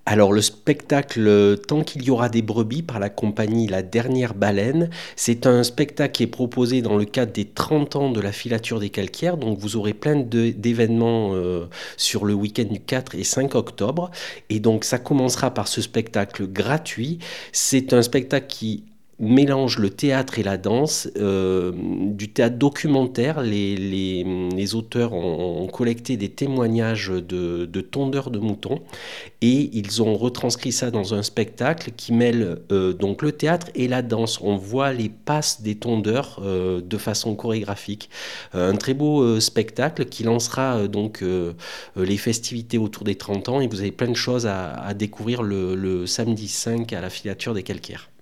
Alors le spectacle Tant qu'il y aura des brebis par la compagnie La Dernière Baleine, c'est un spectacle qui est proposé dans le cadre des 30 ans de la filature des calcaires. Donc vous aurez plein d'événements sur le week-end du 4 et 5 octobre. Et donc ça commencera par ce spectacle gratuit. C'est un spectacle qui mélange le théâtre et la danse, du théâtre documentaire. Les auteurs ont collecté des témoignages de tondeurs de moutons et ils ont retranscrit ça dans un spectacle qui mêle donc le théâtre et la danse. On voit les passes des tondeurs de façon chorégraphique. Un très beau spectacle qui lancera les festivités autour des 30 ans et vous avez plein de choses à découvrir le samedi 5 à la filature des calcaires.